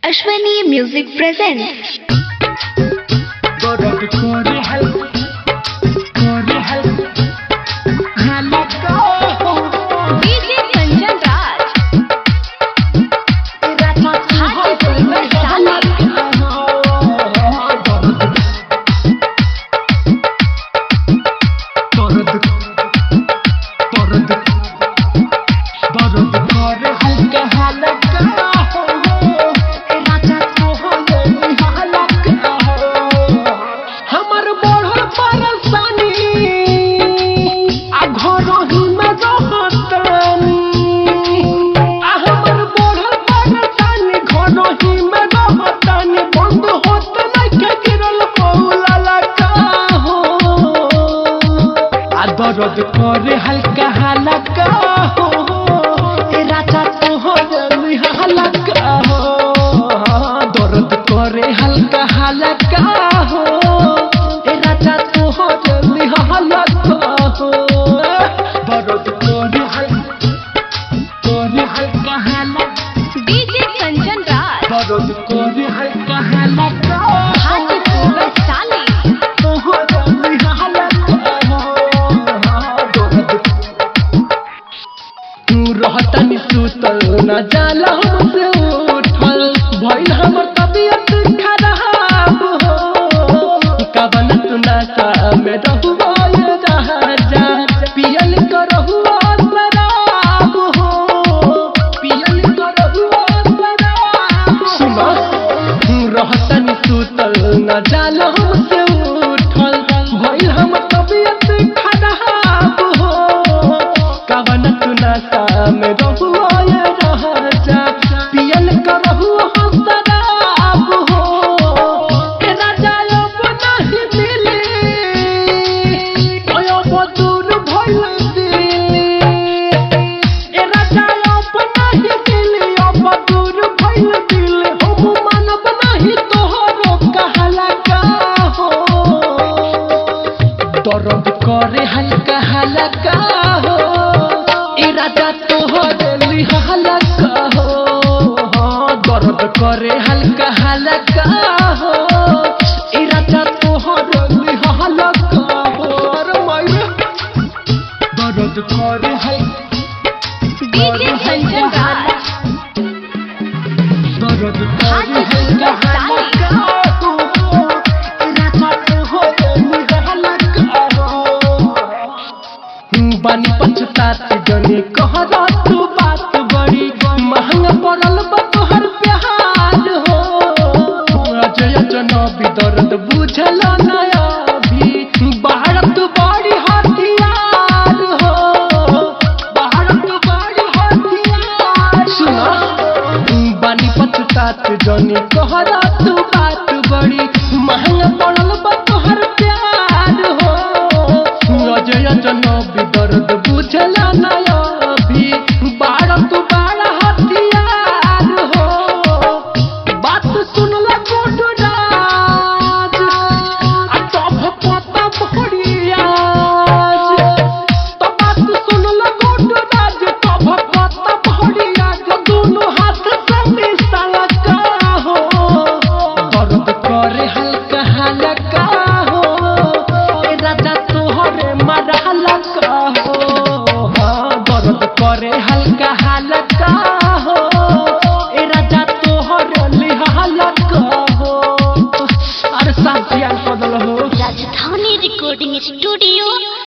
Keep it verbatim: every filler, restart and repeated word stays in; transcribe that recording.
Ashwani Music presents. D J Kanchan Raj, Hajipur Vaishali. दर्द करे हल्का हल्का हो ए राजा तो हो जल्दी हल्का हो दर्द करे हल्का हल्का हो ए राजा तो हो जल्दी हल्का हो दर्द करे हल्का करे हल्का हल्का D J Kanchan Raj, दर्द करे हल्का हल्का Hajipur Vaishali. तो हो जल्दी रहतनी सुतल न जाला हमसे उठल भइल हमर तबियत खराब हो कवन तू नशा में रहुआ ये राजा पियल करहुआ शराब हो पियल करहुआ शराब सुनो रहतनी सुतल न जाला हमसे उठल भइल हमर तबियत खराब हो कवन तू नशा में रहुआ ये राजा पियल करहुआ शराब हो ए राजा अब नहीं मिली ओयो बदूर भइल दिली ए राजा अब नहीं मिली ओ बदूर भइल दिली हम मानब नहीं तोहरो कहला का हो दर्द करे हल्का हल्का हो ए राजा तो हो जल्दी हल्का हो दर्द करे हल्का हल्का हो ए राजा तो हो जल्दी हल्का हो अरे माये दर्द करे हल्का D J Kanchan Raj, दर्द करे Hajipur हल्का Vaishali. हल्का हो ए राजा तो हो जल्दी हल्का हो बानी पछतात जने कहरा तू बात बड़ी महंगा पड़ल बा तोहर प्यार हो अजय जनबी दर्द बुझल ना अभी बाहर तू बड़ी हथियार हो बाहर तू बड़ी हथियार सुनो बानी पछतात जने कहरा तू बात बड़ी महंगा पड़ल बा तोहर प्यार हो अजय जनबी दर्द बुझला ना अभी बारह तू बारह हथियार हो बात सुनला गोड राज आ तब पता भड़ियाज तो बात सुनला गोड राज तब पता भड़ियाज दोनों हाथ से मिसाला का हो दर्द करे हल्का हल्का हो ए राजा तोहरे मारा हल्का हो दर्द करे हल्का हल्का हो ए राजा तोहरे लिहा हल्का हो अरे साथ बदल हो Rajdhani Recording Studio.